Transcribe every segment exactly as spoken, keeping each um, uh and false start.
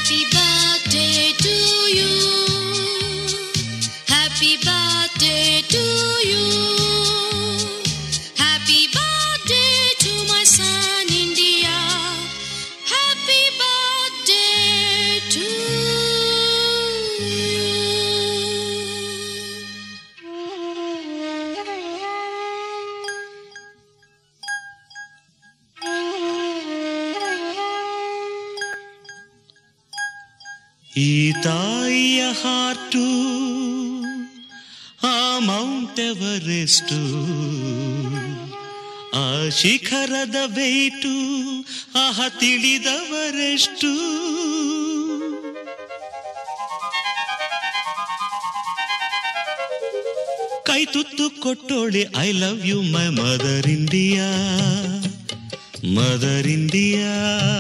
Happy birthday to you. Happy birthday to you. Happy birthday to my son India. Happy birthday to you. ಈ ತಾಯಿಯ heart ಆ Mount Everest, ಆ ಶಿಖರದ weight ಆಹ ತಿಳಿದವರೆಷ್ಟು. ಕೈ ತುತ್ತು ಕೊಟ್ಟೋಳೆ I love you my mother India, mother India.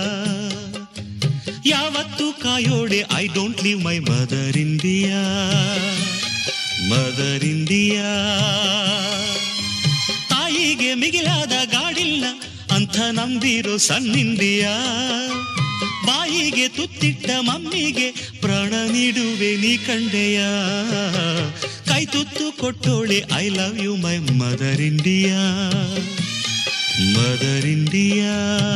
ಯಾವತ್ತು ಕಾಯೋಡೆ I don't leave my mother India, mother India. ತಾಯಿಗೆ ಮಿಗಿಲಾದ ಗಾಡಿಲ್ಲ ಅಂತ ನಂಬಿರೋ ಸನ್ ಇಂಡಿಯಾ. ಬಾಯಿಗೆ ತುತ್ತಿಟ್ಟ ಮಮ್ಮಿಗೆ ಪ್ರಾಣ ನೀಡುವೆ ನೀ ಕಂಡೆಯ. ಕೈ ತುತ್ತು ಕೊಟ್ಟೋಳೆ I love you my mother India, mother India.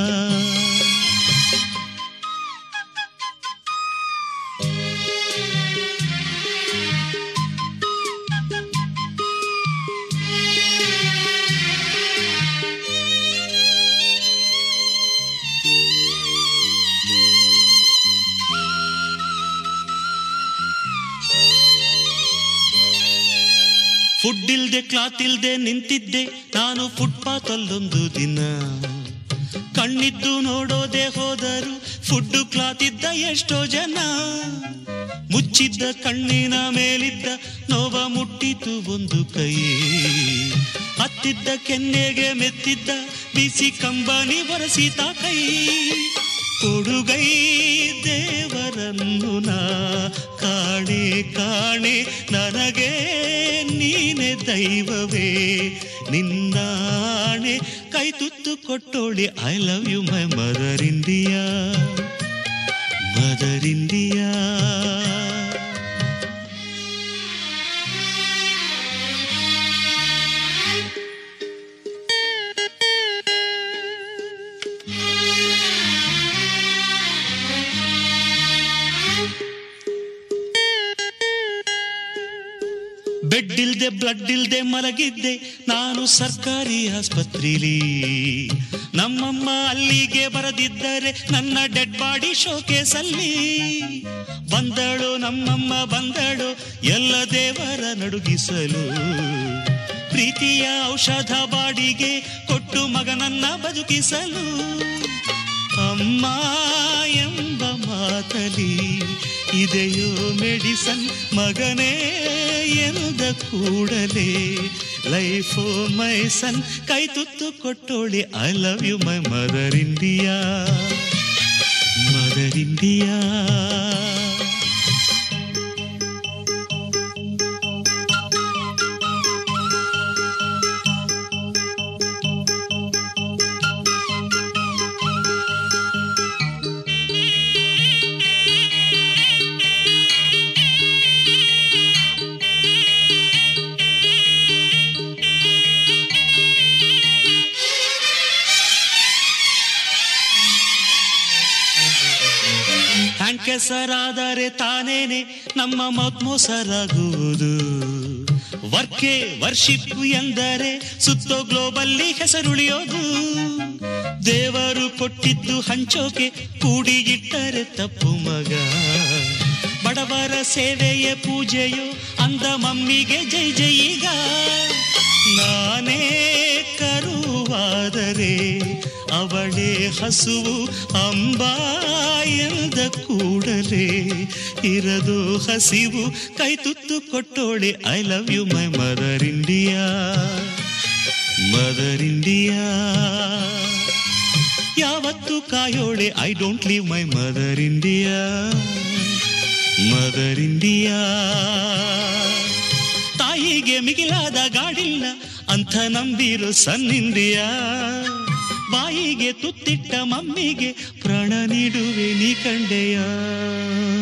Food ಇಲ್ದೆ ಕ್ಲಾತ್ ಇಲ್ದೆ ನಿಂತಿದ್ದೆ ನಾನು ಫುಟ್ಪಾತ್ ಅಲ್ಲೊಂದು ದಿನ. ಕಣ್ಣಿದ್ದು ನೋಡೋದೆ ಹೋದರು ಫುಡ್ ಕ್ಲಾತ್ ಇದ್ದ ಎಷ್ಟೋ ಜನ. ಮುಚ್ಚಿದ್ದ ಕಣ್ಣಿನ ಮೇಲಿದ್ದ ನೋವ ಮುಟ್ಟಿತು ಒಂದು ಕೈ. ಹತ್ತಿದ್ದ ಕೆನ್ನೆಗೆ ಮೆತ್ತಿದ್ದ ಬಿಸಿ ಕಂಬನಿ ಒರೆಸಿತ ಕೈ. ಕೊಡುಗೈ ದೇವರನ್ನು ನಾ ಕಾಣೆ ಕಾಣೆ, ನನಗೆ ನೀನೆ ದೈವವೇ ನಿನ್ನಾಣೆ. ಕೈ ತುತ್ತು ಕೊಟ್ಟೋಳೆ I love you my mother India, mother India. Bed ಇಲ್ದೆ ಬ್ಲಡ್ ಇಲ್ದೆ ಮಲಗಿದ್ದೆ ನಾನು ಸರ್ಕಾರಿ ಆಸ್ಪತ್ರೆಲಿ. ನಮ್ಮಮ್ಮ ಅಲ್ಲಿಗೆ ಬರದಿದ್ದರೆ ನನ್ನ ಡೆಡ್ ಬಾಡಿ ಶೋಕೇಸಲ್ಲಿ. ಬಂದಳು ನಮ್ಮಮ್ಮ ಬಂದಳು ಎಲ್ಲ ದೇವರ ನಡುಗಿಸಲು. ಪ್ರೀತಿಯ ಔಷಧ ಬಾಡಿಗೆ ಕೊಟ್ಟು ಮಗನನ್ನ ಬದುಕಿಸಲು. ಅಮ್ಮ ಎಂಬ ಮಾತಲಿ ಇದೆಯೋ ಮೆಡಿಸನ್, ಮಗನೇ ಎನ್ನುದ ಕೂಡಲೇ ಲೈಫೋ ಮೈ ಸನ್. ಕೈ ತುತ್ತು ಕೊಟ್ಟೋಳೆ I love you my mother India, mother India. ಕೆಸರಾದರೆ ತಾನೇನೆ ನಮ್ಮ ಮೌತ್ ಮೋಸರಾಗುವುದು. ವರ್ಕೆ ವರ್ಷಿಪ್ ಎಂದರೆ ಸುತ್ತೋ ಗ್ಲೋಬಲ್ಲಿ ಹೆಸರುಳಿಯೋದು. ದೇವರು ಕೊಟ್ಟಿದ್ದು ಹಂಚೋಕೆ ಕೂಡಿ ಇಟ್ಟರೆ ತಪ್ಪು ಮಗ. ಬಡವರ ಸೇವೆಯ ಪೂಜೆಯೋ ಅಂದ ಮಮ್ಮಿಗೆ ಜೈ ಜೈ. ಈಗ ನಾನೇ ಕರುವಾದರೆ ಅವಳೇ ಹಸುವು ಅಂಬಾ ಎಂದ ಕೂಡಲೇ ಇರದು ಹಸಿವು. ಕೈ ತುತ್ತು ಕೊಟ್ಟೋಳೆ I love you my mother India, mother India. ಯಾವತ್ತು ಕಾಯೋಳೆ I don't leave my mother India, mother India. ತಾಯಿಗೆ ಮಿಗಿಲಾದ ಗಾಡಿಲ್ಲ ಅಂತ ನಂಬಿರೋ ಸನ್ ಇಂಡಿಯಾ. ಬಾಯಿಗೆ ತುತ್ತಿಟ್ಟ ಮಮ್ಮಿಗೆ ಪ್ರಾಣ ನೀಡುವೆ ನೀ ಕಂಡೆಯ.